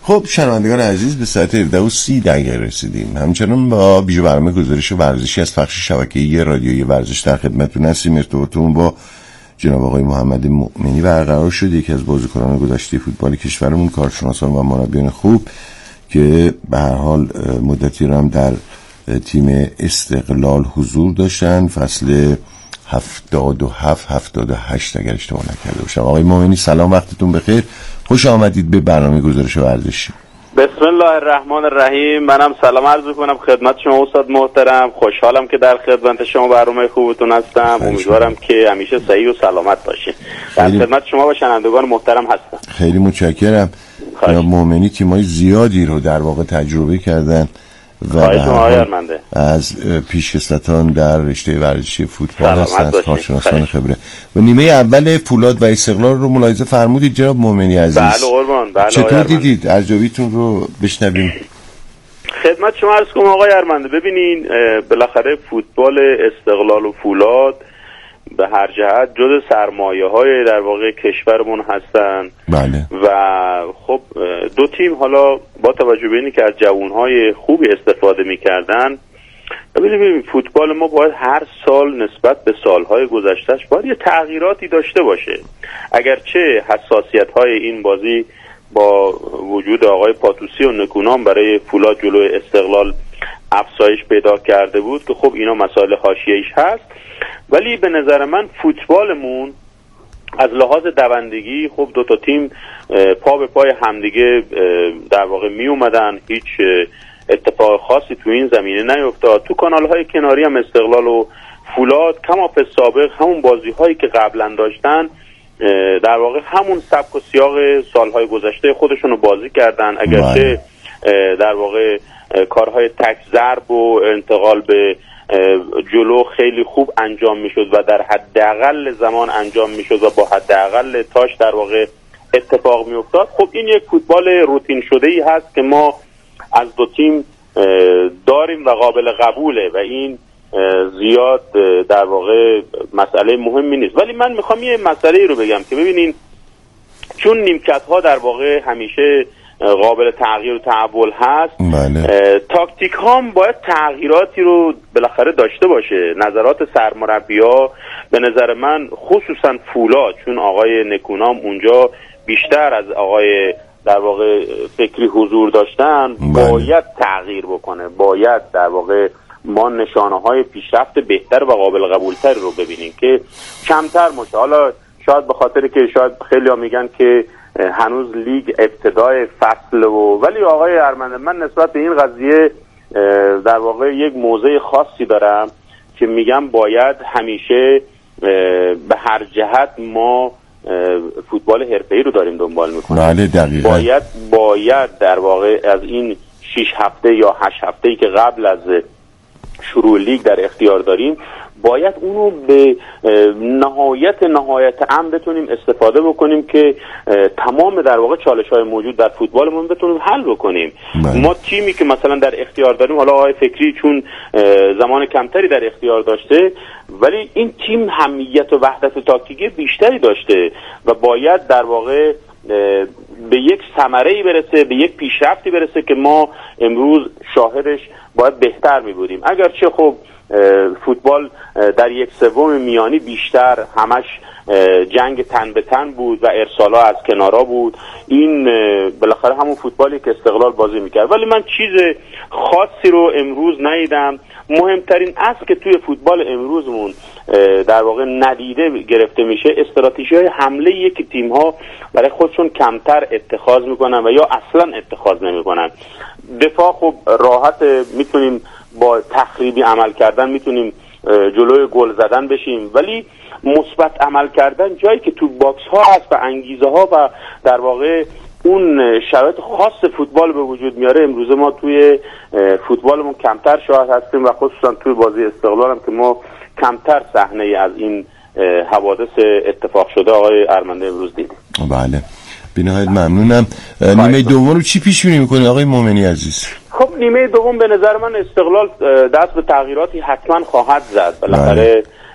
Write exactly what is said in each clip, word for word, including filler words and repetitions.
خب شنوندگان عزیز، به ساعت هفده و سی دقیقه رسیدیم. همچنان با بیجو برنامه گزارش ورزشی از بخش شبکه‌ای رادیویی ورزش در خدمتتون هستیم. ارتباطمون با جناب آقای محمد مؤمنی برقرار شد، یکی از بازیکنان گذشته فوتبال کشورمون، کارشناسان و مربیان خوب که به هر حال مدتی رو هم در تیم استقلال حضور داشتن، فصل هفتاد و هفت هفتاد و هشت اگر اشتباه نکرده باشم. آقای مؤمنی سلام، وقتتون بخیر، خوش آمدید به برنامه گزارش ورزشی. بسم الله الرحمن الرحیم. منم سلام عرض می‌کنم خدمت شما استاد محترم. خوشحالم که در خدمت شما برنامه خوبتون هستم. امیدوارم که همیشه صحیح و سلامت باشین. در خدمت شما و شنوندگان محترم هستم. خیلی متشکرم. جناب مؤمنی تیم‌های زیادی رو در واقع تجربه کردن و از پیشکسوتان در رشته ورزشی فوتبال هستند، کارشناسان خبره. و نیمه اول فولاد و استقلال رو ملاحظه فرمودید جناب مؤمنی عزیز. بله قربان. بله. چطور دیدید؟ ارجابیتون رو بشنویم. خدمت شما عرض کنم آقای ارمنده، ببینین بالاخره فوتبال استقلال و فولاد به هر جهت جز سرمایه‌های در واقع کشورمون هستن. بله. و خب دو تیم حالا با توجه به اینی که از جوانهای خوبی استفاده می‌کردن، ببینید فوتبال ما باید هر سال نسبت به سالهای گذشتهش باید یه تغییراتی داشته باشه. اگرچه حساسیت‌های این بازی با وجود آقای پاتوسی و نکونام برای فولاد جلوی استقلال افزایش پیدا کرده بود که خب اینا مسائل حاشیه‌ایش هست، ولی به نظر من فوتبالمون از لحاظ دوندگی خب دو تا تیم پا به پای همدیگه در واقع می اومدن، هیچ اتفاق خاصی تو این زمینه نیفتاد. تو کانال‌های کناری هم استقلال و فولاد کما فی سابق همون بازی‌هایی که قبلا داشتن در واقع همون سبک و سیاق سالهای گذشته خودشون رو بازی کردن، اگرچه در واقع کارهای تک ضرب و انتقال به جلو خیلی خوب انجام میشد و در حداقل زمان انجام میشد و با حداقل تاش در واقع اتفاق میافتاد. خب این یک فوتبال روتین شده ای هست که ما از دو تیم داریم و قابل قبوله و این زیاد در واقع مسئله مهمی نیست. ولی من میخوام یه مسئله رو بگم که ببینین، چون نیمکت ها در واقع همیشه قابل تغییر و تحول هست، بله. تاکتیک ها هم باید تغییراتی رو بالاخره داشته باشه. نظرات سرمربی‌ها به نظر من خصوصا فولاد، چون آقای نکونام اونجا بیشتر از آقای در واقع فکری حضور داشتن، بله. باید تغییر بکنه، باید در واقع ما نشانه های پیشرفت بهتر و قابل قبولتر رو ببینیم که کمتر باشه. حالا شاید به خاطر که شاید خیلی ها میگن که هنوز لیگ ابتدای فصل و ولی آقای ارمنده من نسبت به این قضیه در واقع یک موضع خاصی دارم که میگم باید همیشه به هر جهت ما فوتبال حرفه‌ای رو داریم دنبال میکنیم. بله دقیقاً. باید باید در واقع از این شش هفته یا هشت هفته‌ای که قبل از شروع لیگ در اختیار داریم باید اونو به نهایت نهایت امن بتونیم استفاده بکنیم که تمام در واقع چالش‌های موجود در فوتبالمون بتونیم حل بکنیم. بله. ما تیمی که مثلا در اختیار داریم، حالا آقای فکری چون زمان کمتری در اختیار داشته، ولی این تیم همیت و وحدت تاکتیکی بیشتری داشته و باید در واقع به یک ثمره‌ای برسه، به یک پیشرفتی برسه که ما امروز شاهدش باید بهتر می‌بودیم. اگرچه خب فوتبال در یک سوم میانی بیشتر همش جنگ تن به تن بود و ارسال‌ها از کنارا بود، این بالاخره همون فوتبالی که استقلال بازی میکرد. ولی من چیز خاصی رو امروز ندیدم. مهمترین اصل که توی فوتبال امروزمون در واقع ندیده گرفته میشه استراتژی‌های حمله یک تیم‌ها برای خودشون کمتر اتخاذ میکنن و یا اصلا اتخاذ نمیکنن. دفاع خب راحت میتونیم با تخریبی عمل کردن میتونیم جلوی گل زدن بشیم، ولی مثبت عمل کردن جایی که تو باکس ها هست و انگیزه ها و در واقع اون شرایط خاص فوتبال به وجود میاره، امروز ما توی فوتبالمون کمتر شاهد هستیم و خصوصا توی بازی استقلال هم که ما کمتر صحنه از این حوادث اتفاق شده آقای ارمنده امروز دیدیم. بله بی‌نهایت ممنونم. نیمه دوم رو چی پیش بینی می‌کنی آقای مومنی عزیز؟ خب نیمه دوم به نظر من استقلال دست به تغییراتی حتما خواهد زد. بالاخره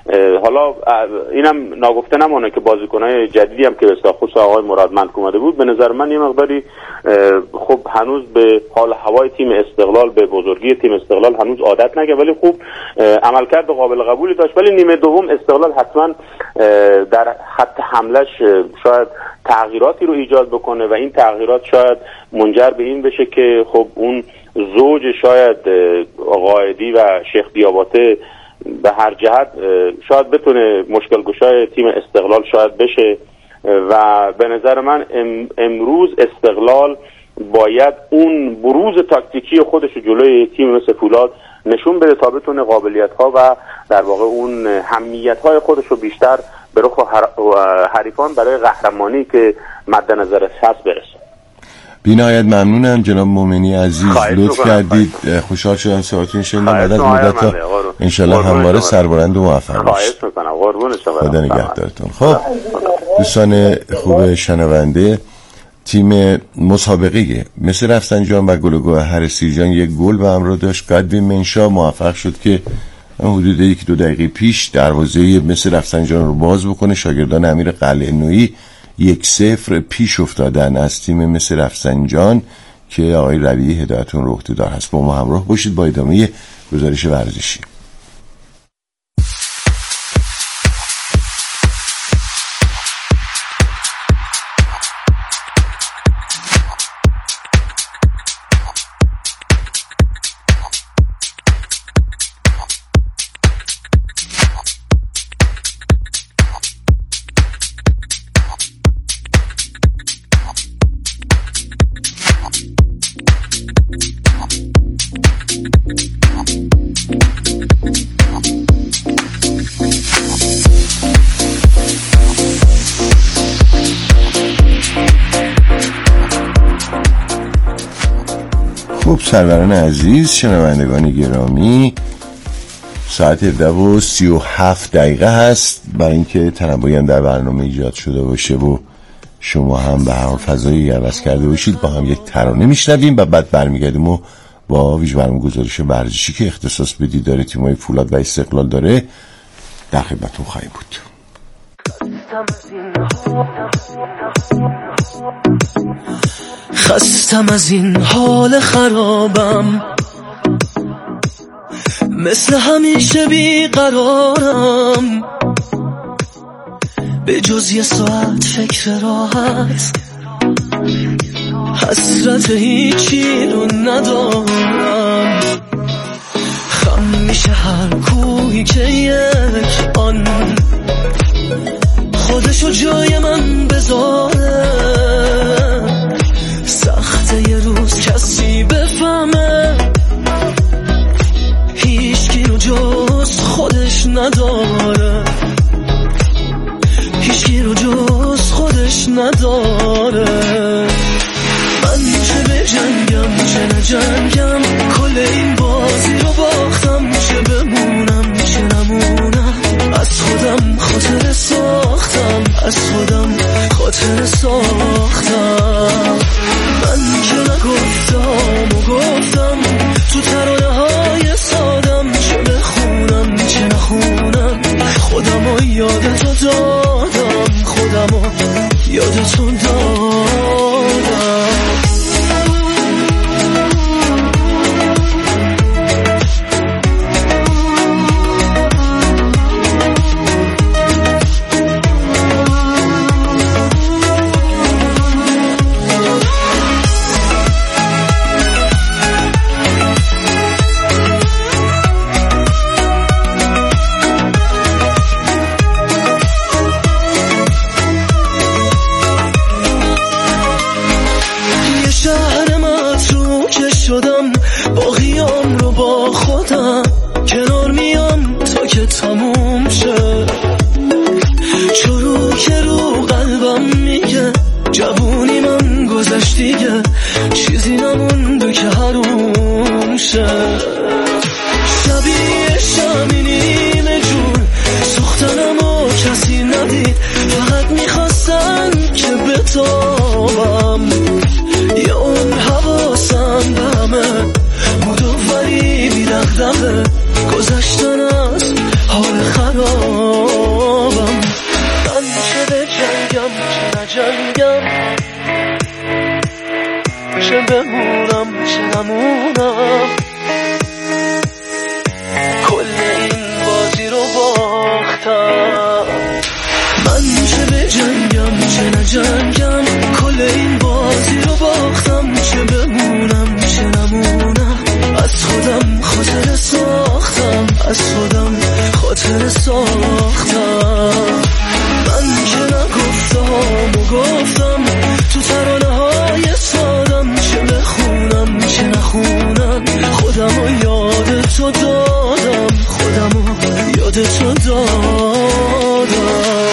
حالا اینم ناگفته نمانه که بازیکن‌های جدیدی هم که به خصوص آقای مرادمند اومده بود، به نظر من یه مقداری خب هنوز به حال هوای تیم استقلال، به بزرگی تیم استقلال هنوز عادت نکرد، ولی خوب عملکرد قابل قبولی داشت. ولی نیمه دوم استقلال حتما در خط حملهش شاید تغییراتی رو ایجاد بکنه و این تغییرات شاید منجر به این بشه که خب اون زوج شاید قائدی و شیخ دیاباته به هر جهت شاید بتونه مشکل گشای تیم استقلال شاید بشه و به نظر من امروز استقلال باید اون بروز تاکتیکی خودش جلوی تیم مثل فولاد نشون بده تا بتونه قابلیت ها و در واقع اون همیت های خودش رو بیشتر به رخ حریفان برای قهرمانی که مد نظر هست برسه. بی‌نهایت ممنونم جناب مومنی عزیز، لطف کردید. خوشحال شدم صحبتتون شنیدم. بعد از مدت انشالله همواره سربلند و موفق باشید. خدا نگهدارتون. خب دوستان خوب شنونده، تیم مسابقه مصر رفسنجان و گل و گوهر سیرجان یک گل به همراه داشت. قدوی منشا موفق شد که حدود یک دو دقیقه پیش دروازه مصر رفسنجان رو باز بکنه. شاگردان امیر قلعه‌نویی یک صفر پیش افتادن از تیم مصر رفسنجان که آقای ربیعی هدایتون رو عهده‌دار هست. با ما همراه باشید با ادامه گزارش ورزشی. خب سروران عزیز، شنوندگان گرامی، ساعت هفده و سی و هفت دقیقه هست. برای اینکه تنوعی هم در برنامه ایجاد شده باشه و شما هم به هر فضایی عوض کرده باشید، با هم یک ترانه میشنویم و بعد برمیگردیم و با ویژه برنامه گزارش ورزشی که اختصاص به دیدار تیم‌های فولاد و استقلال داره در خدمتتون خواهیم بود. خستم از این حال خرابم، مثل همیشه بیقرارم، به جز یه ساعت فکر راحت، حسرت هیچی رو ندارم. خم میشه هر کوهی که یک آن خودشو جای من بذاره. سخته یه روز کسی بفهمه هیچکی رو جز خودش نداره، هیچکی رو جز خودش نداره. من چه به جنگم چه نجنگم، کل این بازی رو باختم، چه بمونم چه نمونم، از خودم خاطر ساختم، از خودم خاطر ساختم. من که نگفتم و گفتم تو ترانه های سادم، چه بخونم چه نخونم، خودم رو یاد تو دادم، خودم رو یاد تو دادم. چه بمونم چه نمونم، کل این بازی رو باختم. من چه بجنگم چه نجنگم، کل این بازی رو باختم. چه بمونم چه نمونم، از خودم خاطر ساختم، از خودم خاطر ساختم. من که نگفتم و گفتم تو ترانه های سادم، چه بخونم چه نخونم، خودم رو یاد تو دادم، خودم رو یاد تو دادم.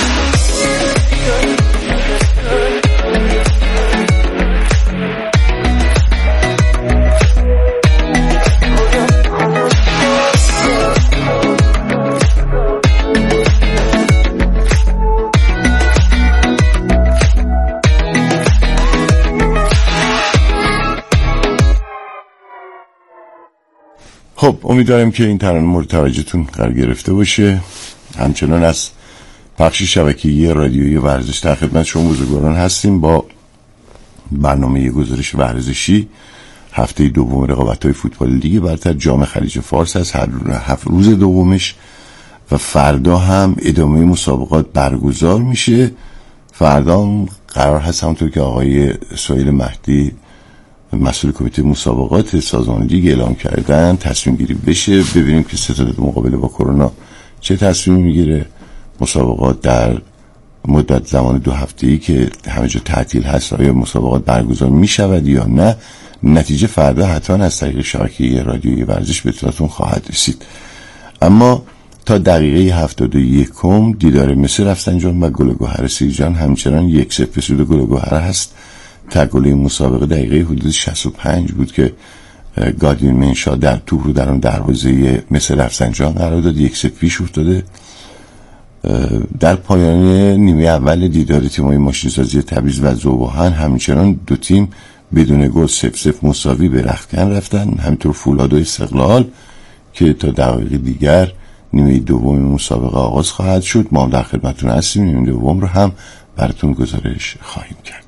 خب امیدوارم که این ترانه مورد توجهتون قرار گرفته باشه. همچنان از بخش شبکه‌ای رادیویی ورزش در خدمت شما بزرگواران هستیم با برنامه گزارش ورزشی هفته دوم رقابت‌های فوتبال لیگ برتر جام خلیج فارس از هر هفت روز دومش و فردا هم ادامه مسابقات برگزار میشه. فردا هم قرار هست همونطور که آقای سهیل مهدی مسئول کمیته مسابقات سازمان لیگ اعلام کردن تصمیم گیری بشه، ببینیم که ستاد مقابله با کرونا چه تصمیمی میگیره. مسابقات در مدت زمان دو هفته‌ای که همه جا تعطیل هست آیا مسابقات برگزار میشود یا نه. نتیجه فردا حتما از طریق شبکه رادیویی ورزش به اطلاعتون خواهد رسید. اما تا دقیقه هفتاد و یکم دیدار مصر رفسنجان و گل گوهر سیرجان همچنان یک صفر به سود گل گوهر هست. تگل مسابقه دقیقه حدود شصت و پنج بود که گادین منشا در توپ رو در اون دروازه مصر رفسنجان قرار داد، یک صفر پیش افتاده. در پایان نیمه اول دیدار تیم‌های ماشین‌سازی تبریز و ذوب‌آهن همچنان دو تیم بدون گل صفر صفر مساوی به رختکن رفتن. همینطور فولاد و استقلال که تا دقایق دیگر نیمه دوم مسابقه آغاز خواهد شد. ما در خدمتتون هستیم، نیمه دوم رو هم براتون گزارش خواهیم کرد.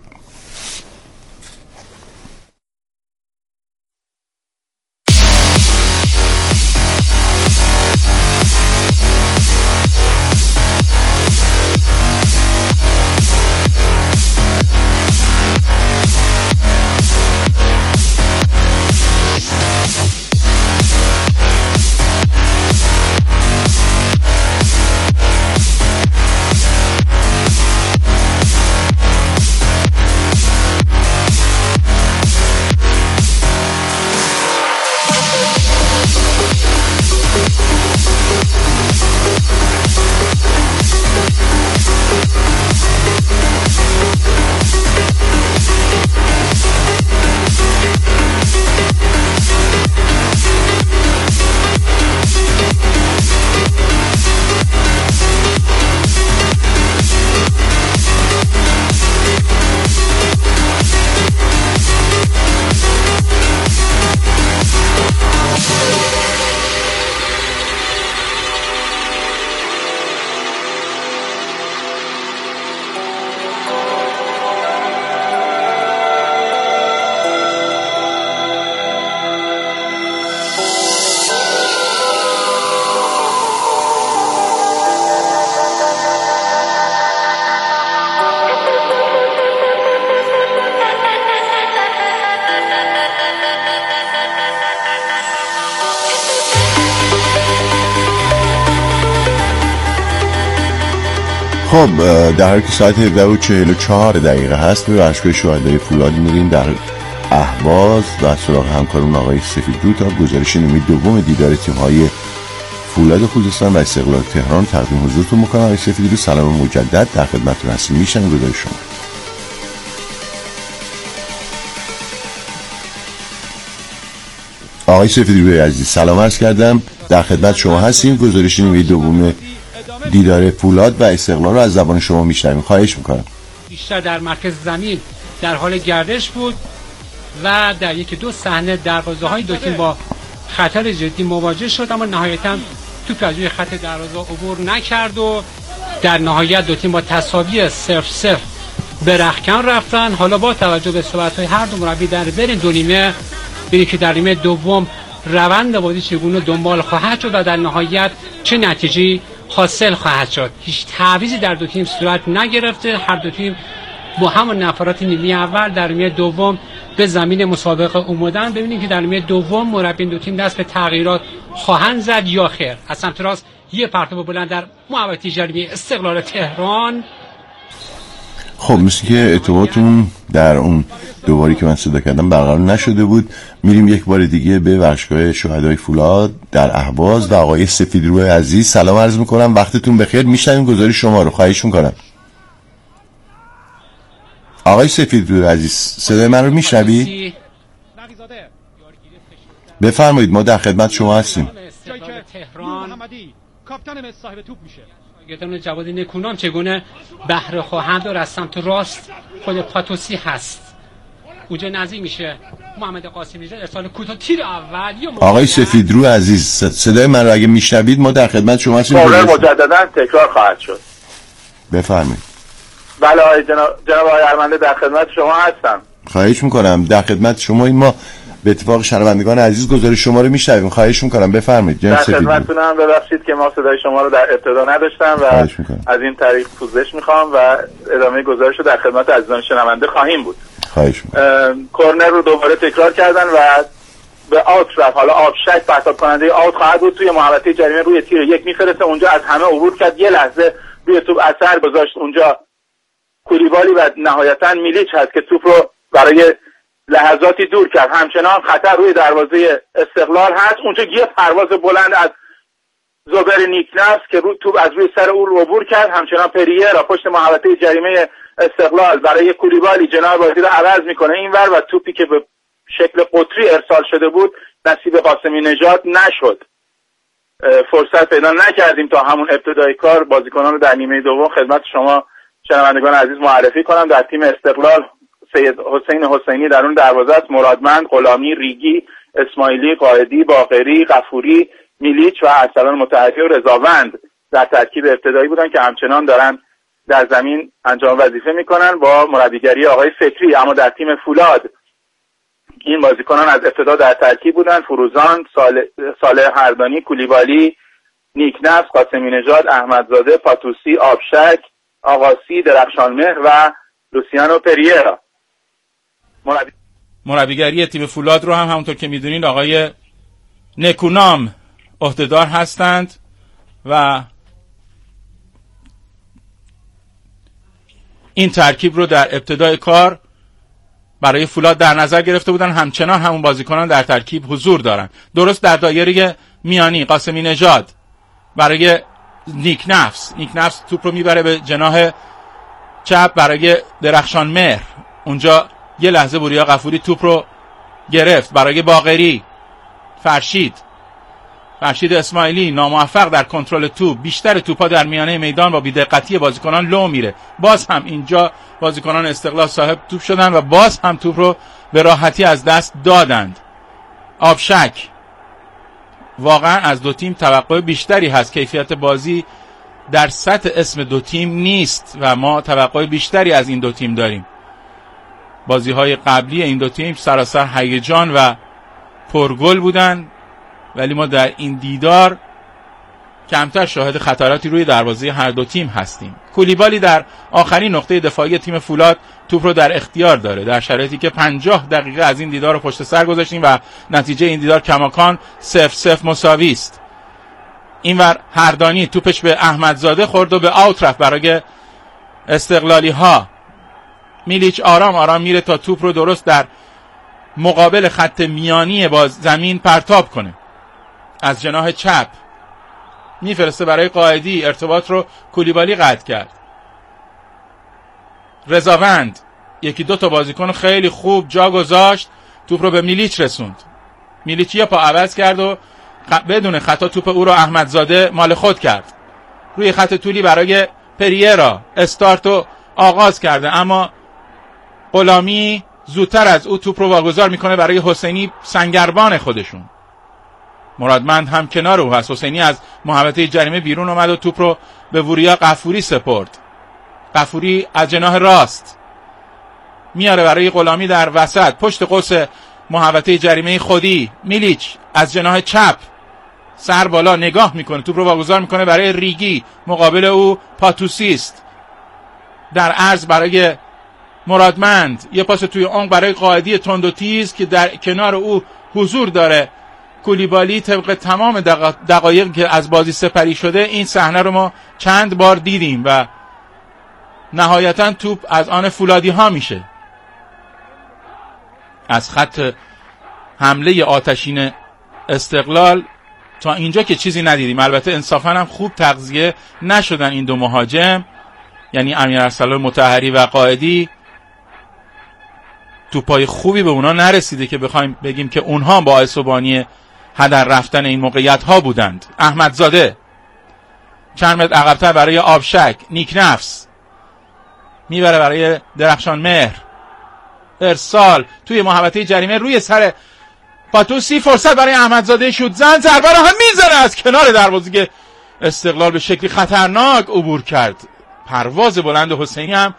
خب در حالی که ساعت هفده و چهل و چهار دقیقه هست به ورزشگاه شهدای فولاد میریم در اهواز و سراغ همکارون آقای سفیدرو تا گزارش نیمه دوم دیدار تیم‌های فولاد خوزستان و استقلال تهران تقدیم حضورتون میکنم. آقای سفیدرو سلام مجدد در خدمتتون هستیم، میشن گزارش شما. آقای سفیدروی عزیز سلام عرض کردم، در خدمت شما هستیم. گزارش نیمه دوم دیدار فولاد و استقلال رو از زبان شما میشنویم، خواهش میکنم. بیشتر در مرکز زمین در حال گردش بود و در یکی دو صحنه دروازه‌های دو تیم با خطر جدی مواجه شد، اما نهایتاً توپ از روی خط دروازه عبور نکرد و در نهایت دو تیم با تساوی صفر صفر به رختکن رفتن. حالا با توجه به صحبت‌های هر دو مربی در بین دو نیمه ببینیم که در نیمه دوم روند بازی چگونه دنبال خواهد شد و در نهایت چه نتیجه‌ای حاصل خواهد شد. هیچ تعویضی در دو تیم صورت نگرفته، هر دو تیم با همون نفرات نیمه اول در نیمه دوم به زمین مسابقه اومدن. ببینیم که در نیمه دوم مربی دو تیم دست به تغییرات خواهند زد یا خیر. از سمت راست یه پرتاب بلند در محوطه جریمه استقلال تهران. خب مثل که ارتباطمون در اون دوباری که من صدا کردم برقرار نشده بود، میریم یک بار دیگه به بخشگاه شهدای فولاد در اهواز و آقای سفیدرو عزیز سلام عرض میکنم، وقتتون بخیر. میشنویم گزارش شما رو، خواهش میکنم. آقای سفیدرو عزیز صدای من رو میشنوید؟ بفرمایید، ما در خدمت شما هستیم. تهران کاپیتان صاحب توپ میشه. گردن جواد نکونام چگونه بهره خواهند و از سمت راست خود پاتوسی هست. اونجا نزدیک میشه محمد قاسمی نژاد، ارسال کوتاه تیر اول. آقای سفیدرو عزیز صدای من رو اگه میشنوید ما در خدمت شما هستیم. کاملا مجددا تکرار خواهد شد. بفرمایید. بله آقای جناب جناب آقای ارمنده در خدمت شما هستم. خواهش میکنم، در خدمت شما. این ما به اتفاق شنوندگان عزیز گزارش شما رو میشنویم. خواهش میکنم بفرمایید. در خدمتتونم. ببخشید که ما صدای شما رو در ابتدا نداشتم و از این طریق پوزش میخوام و ادامه گزارش رو در خدمت عزیزان شنونده خواهیم بود. خواهش میکنم. کورنر رو دوباره تکرار کردن و به آوت رفت. حالا آبشک پرتاب کننده آوت خواهد بود. توی محوطه جریمه روی تیر یک میفرسته، اونجا از همه عبور کرد، یه لحظه روی توپ اثر گذاشت اونجا کولیبالی و نهایتا میلیچ هست که توپ رو برای لحظاتی دور کرد. همچنان خطر روی دروازه استقلال هست. اونجا یه پرواز بلند از زبر نیکنفس که رو توپ از روی سر او عبور کرد. همچنان پریرا پشت محوطه جریمه استقلال برای کولیبالی جناح بازی رو عوض میکنه اینور و توپی که به شکل قطری ارسال شده بود نصیب قاسمی نژاد نشد. فرصت پیدا نکردیم تا همون ابتدای کار بازیکنان رو در نیمه دوم خدمت شما شنوندگان عزیز معرفی کنم. در تیم استقلال سید حسین حسینی در اون دروازه است، مرادمند، غلامی، ریگی، اسماعیلی، قائدی، باقری، غفوری، میلیچ و ارسلان متحدی و رضاوند در ترکیب ابتدایی بودن که همچنان دارن در زمین انجام وظیفه میکنن با مربیگری آقای فکری. اما در تیم فولاد این بازیکنان از ابتدا در ترکیب بودن: فروزان، صالح هردانی، کولیبالی، نیکنفس، قاسمی نژاد، احمدزاده، پاتوسی، آبشک، آقاسی، درخشانمهر و لوسیانو پریرا. مربی... مربیگری تیم فولاد رو هم همونطور که میدونید آقای نکونام عهدهدار هستند و این ترکیب رو در ابتدای کار برای فولاد در نظر گرفته بودن. همچنان همون بازیکنان در ترکیب حضور دارن. درست در دایره میانی قاسمی نژاد برای نیکنفس نیکنفس توپ رو میبره به جناح چپ برای درخشانمهر. اونجا یه لحظه بوریا غفوری توپ رو گرفت برای باقری. فرشید فرشید اسماعیلی ناموفق در کنترل توپ. بیشتر توپا در میانه میدان با بی‌دقتی بازیکنان لو میره. باز هم اینجا بازیکنان استقلال صاحب توپ شدن و باز هم توپ رو به راحتی از دست دادند. آبشک واقعا از دو تیم توقع بیشتری هست. کیفیت بازی در سطح اسم دو تیم نیست و ما توقع بیشتری از این دو تیم داریم. بازی‌های قبلی این دو تیم سراسر هیجان و پرگل بودن، ولی ما در این دیدار کمتر شاهد خطراتی روی دروازه هر دو تیم هستیم. کولیبالی در آخرین نقطه دفاعی تیم فولاد توپ رو در اختیار داره، در شرایطی که پنجاه دقیقه از این دیدار رو پشت سر گذاشتیم و نتیجه این دیدار کماکان صفر صفر مساوی است. اینور هردانی توپش به احمدزاده خورد و به آوت رفت برای استقلالی ها. میلیچ آرام آرام میره تا توپ رو درست در مقابل خط میانی باز زمین پرتاب کنه. از جناح چپ میفرسته برای قائدی. ارتباط رو کولیبالی قطع کرد. رضاوند یکی دو تا بازیکن خیلی خوب جا گذاشت، توپ رو به میلیچ رسوند. میلیچ یه پا عوض کرد و بدون خطا توپ او رو احمدزاده مال خود کرد. روی خط طولی برای پریرا استارتو آغاز کرده، اما غلامی زودتر از او توپ رو واگذار میکنه برای حسینی سنگربان خودشون. مرادمند هم کنار او هست. حسینی از محوطه جریمه بیرون اومد و توپ رو به وریا غفوری سپرد. غفوری از جناح راست میاره برای غلامی در وسط پشت قوس محوطه جریمه خودی. میلیچ از جناح چپ سر بالا نگاه میکنه، توپ رو واگذار میکنه برای ریگی، مقابل او پاتوسیست در عرض برای مرادمند، یه پاس توی عمق برای قائدی تند و تیز که در کنار او حضور داره کولیبالی. طبق تمام دقایقی که از بازی سپری شده این صحنه رو ما چند بار دیدیم و نهایتا توپ از آن فولادی ها میشه. از خط حمله آتشین استقلال تا اینجا که چیزی ندیدیم. البته انصافا هم خوب تغذیه نشدن این دو مهاجم، یعنی امیر ارسلان مطهری و قائدی. توپای خوبی به اونا نرسیده که بخوایم بگیم که اونها باعث و بانی هدر رفتن این موقعیت ها بودند. احمدزاده چند متر عقب‌تر برای آبشک، نیک نفس میبره برای درخشان مهر، ارسال توی محوطه جریمه روی سر پاتوسی، فرصت برای احمدزاده شوت زن، ضربه رو هم میزنه از کنار دروازه که استقلال به شکلی خطرناک عبور کرد. پرواز بلند حسینی هم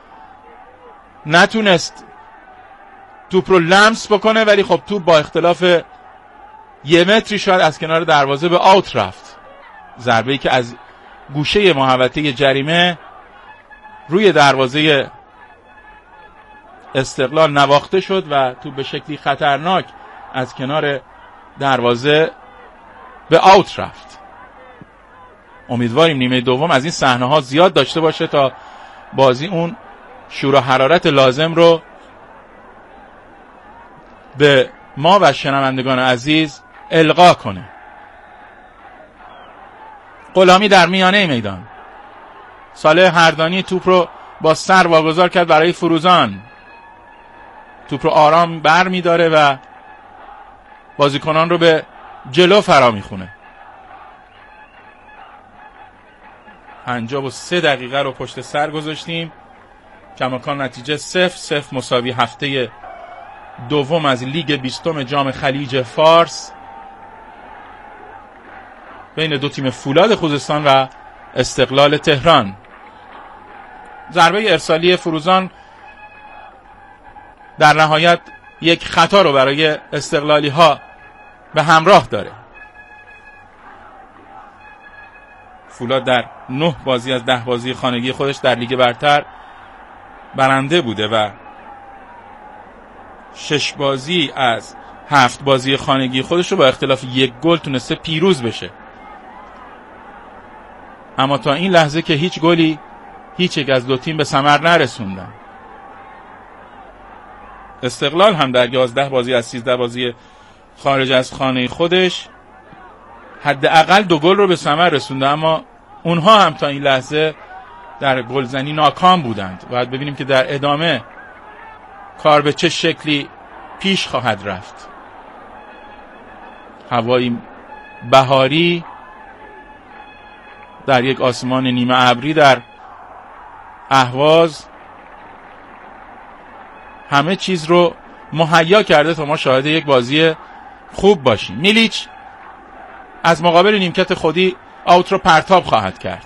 نتونست توپ رو لمس بکنه، ولی خب توپ با اختلاف یه متری شاید از کنار دروازه به آوت رفت. ضربه‌ای که از گوشه محوطه جریمه روی دروازه استقلال نواخته شد و توپ به شکلی خطرناک از کنار دروازه به آوت رفت. امیدواریم نیمه دوم از این صحنه ها زیاد داشته باشه تا بازی اون شور و حرارت لازم رو به ما و شنوندگان عزیز القا کنه. غلامی در میانه میدان، صالح هردانی توپ رو با سر واگذار کرد برای فروزان. توپ رو آرام بر می داره و بازیکنان رو به جلو فرا میخونه. پنجاه و سه دقیقه رو پشت سر گذاشتیم. کماکان نتیجه صفر صفر مساوی هفته دوم از لیگ بیستم جام خلیج فارس بین دو تیم فولاد خوزستان و استقلال تهران. ضربه ارسالی فروزان در نهایت یک خطا رو برای استقلالی ها به همراه داره. فولاد در نه بازی از ده بازی خانگی خودش در لیگ برتر برنده بوده و شش بازی از هفت بازی خانگی خودش رو با اختلاف یک گل تونسته پیروز بشه. اما تا این لحظه که هیچ گلی هیچ یک از دو تیم به ثمر نرسوندن. استقلال هم در یازده بازی از سیزده بازی خارج از خانه خودش حداقل دو گل رو به ثمر رسونده، اما اونها هم تا این لحظه در گلزنی ناکام بودند. باید ببینیم که در ادامه کار به چه شکلی پیش خواهد رفت. هوایی بهاری در یک آسمان نیمه ابری در اهواز همه چیز رو مهیا کرده تا ما شاهد یک بازی خوب باشیم. میلیچ از مقابل نیمکت خودی آوت رو پرتاب خواهد کرد.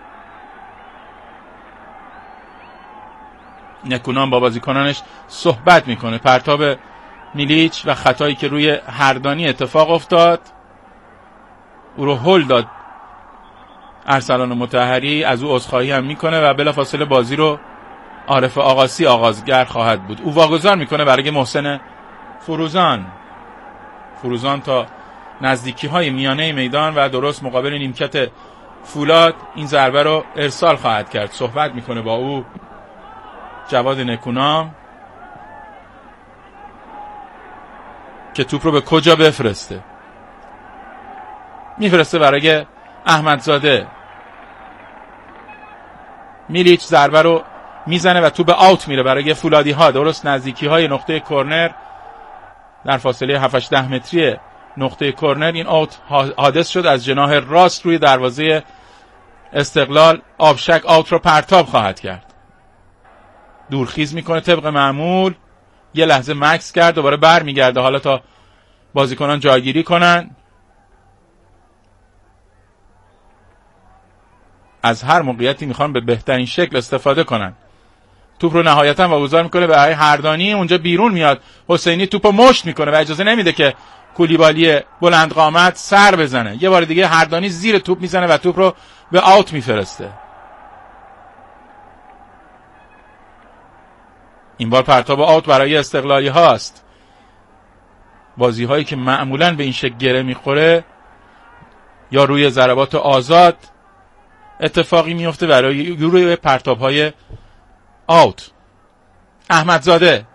نکونام با بازیکنانش صحبت میکنه. پرتاب میلیچ و خطایی که روی هردانی اتفاق افتاد او رو هل داد ارسلان مطهری، از او عذرخواهی هم میکنه و بلافاصله بازی رو عارف آقاسی آغازگر خواهد بود. او واگذار میکنه برای محسن فروزان. فروزان تا نزدیکی های میانه میدان و درست مقابل نیمکت فولاد این ضربه رو ارسال خواهد کرد. صحبت میکنه با او جواد نکونام که توپ رو به کجا بفرسته. میفرسته برای احمدزاده. میلیچ ضربه رو میزنه و توپ آوت میره برای فولادی ها. درست نزدیکی های نقطه کرنر در فاصله هفت هشت متری نقطه کرنر این آوت حادث شد. از جناح راست روی دروازه استقلال آبشک آوت رو پرتاب خواهد کرد. دورخیز میکنه طبق معمول، یه لحظه مکس کرد، دوباره بر میگرده حالا تا بازیکنان جایگیری کنن. از هر موقعیتی میخوان به بهترین شکل استفاده کنن. توپ رو نهایتا واگذار میکنه به هردانی، اونجا بیرون میاد، حسینی توپو مشت میکنه و اجازه نمیده که کولیبالی بلند قامت سر بزنه. یه بار دیگه هردانی زیر توپ میزنه و توپ رو به آوت میفرسته. این بار پرتاب آوت برای استقلالی هاست. بازی هایی که معمولاً به این شکل گره میخوره یا روی ضربات آزاد اتفاقی میفته برای روی پرتاب های آوت. احمدزاده،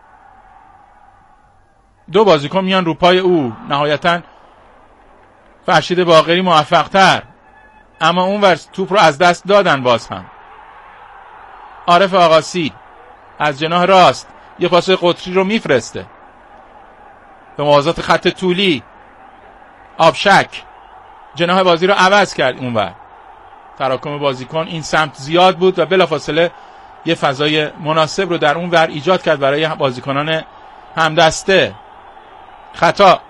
دو بازیکن میان رو پای او، نهایتاً فرشید باقری موفق تر، اما اون ور توپ رو از دست دادن. باز هم عارف آقاسی از جناح راست یه پاس قطری رو میفرسته به موازات خط طولی. آبشک جناح بازی رو عوض کرد، اون ور تراکم بازیکن این سمت زیاد بود و بلافاصله یه فضای مناسب رو در اون ور ایجاد کرد برای بازیکنان همدسته. خطا،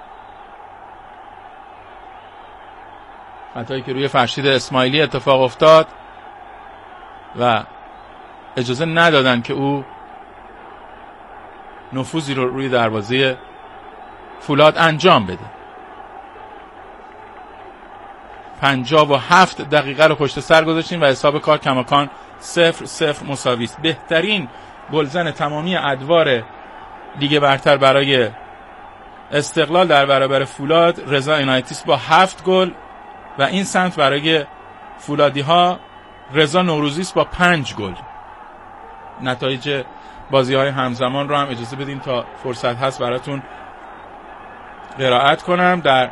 خطایی که روی فرشید اسماعیلی اتفاق افتاد و اجازه ندادن که او نفوذی رو روی دروازه فولاد انجام بده. پنجاه و هفت دقیقه رو پشت سر گذاشتیم و حساب کار کماکان صفر صفر مساوی است. بهترین گلزن تمامی ادوار لیگ برتر برای استقلال در برابر فولاد رضا عنایتیست با هفت گل و این سمت برای فولادی ها رضا نوروزی است با پنج گل. نتایج بازی های همزمان رو هم اجازه بدین تا فرصت هست براتون قرائت کنم. در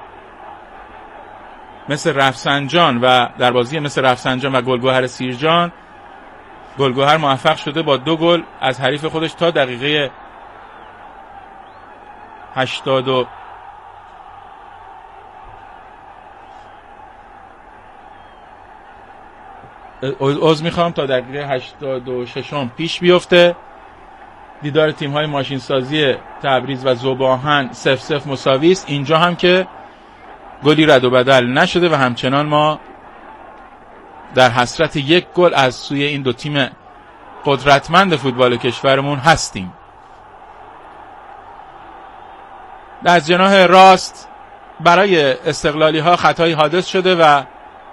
مثل رفسنجان و در بازی مثل رفسنجان و گلگوهر سیرجان، گلگوهر موفق شده با دو گل از حریف خودش تا دقیقه هشتاد و عذر میخوام تا دقیقه هشتاد و ششم پیش بیفته. دیدار تیم های ماشین سازی تبریز و ذوب‌آهن صفر صفر مساوی است. اینجا هم که گلی رد و بدل نشده و همچنان ما در حسرت یک گل از سوی این دو تیم قدرتمند فوتبال کشورمون هستیم. در جناح راست برای استقلالی ها خطایی حادث شده و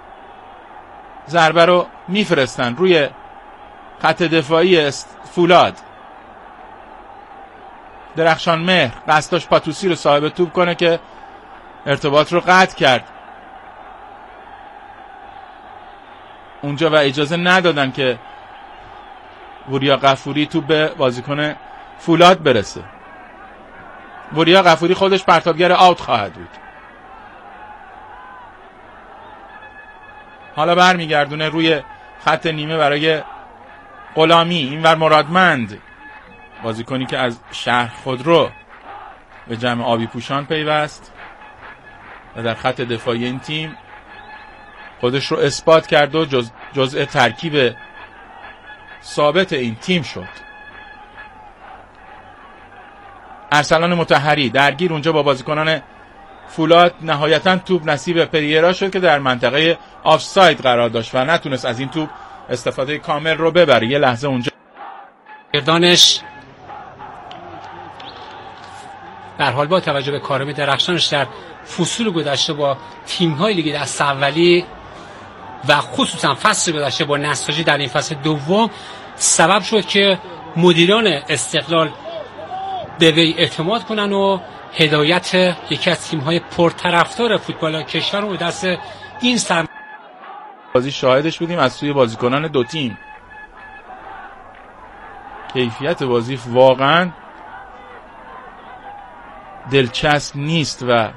ضربه رو میفرستن روی خط دفاعی فولاد. درخشان مهر قصداش پاتوسی رو صاحب توپ کنه که ارتباط رو قطع کرد اونجا و اجازه ندادن که وریا غفوری توپ به بازیکن فولاد برسه. وریا غفوری خودش پرتابگر آوت خواهد بود. حالا برمیگردونه روی خط نیمه برای غلامی، اینور مرادمند، بازیکنی که از شهر خودرو به جمع آبی پوشان پیوست و در خط دفاعی این تیم خودش رو اثبات کرد و جز جزء ترکیب ثابت این تیم شد. ارسلان مطهری درگیر اونجا با بازیکنان فولاد، نهایتا توپ نصیب پریرا شد که در منطقه آفساید قرار داشت و نتونست از این توپ استفاده کامل رو ببره. یه لحظه اونجا گردانش در حال با توجه به کارمی درخشانش در فصول گذشته با تیم‌های لیگ دست اولی و خصوصا فصل گذشته با نساجی در این فصل دوم سبب شد که مدیران استقلال به وی اعتماد کنن و هدایت یکی از تیم‌های پرطرفدار فوتبال کشور رو به دست این سرم بازی شاهدش بودیم. از سوی بازیکنان دو تیم کیفیت بازی واقعا دلچسب نیست و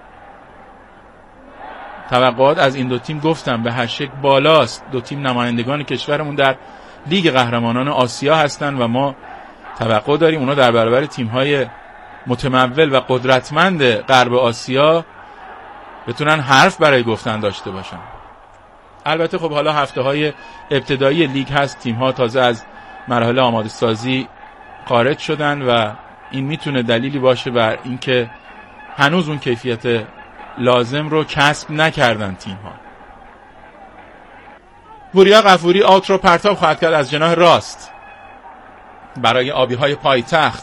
توقعات از این دو تیم گفتم به هر شکل بالاست. دو تیم نمایندگان کشورمون در لیگ قهرمانان آسیا هستن و ما توقع داریم اونا در برابر تیم‌های متمول و قدرتمند غرب آسیا بتونن حرف برای گفتن داشته باشن. البته خب حالا هفته‌های ابتدایی لیگ هست، تیم‌ها تازه از مرحله آماده سازی خارج شدن و این میتونه دلیلی باشه بر اینکه هنوز اون کیفیت لازم رو کسب نکردن تیم‌ها. وریا غفوری آوت رو پرتاب خواهد کرد از جناح راست. برای آبی های پایتخت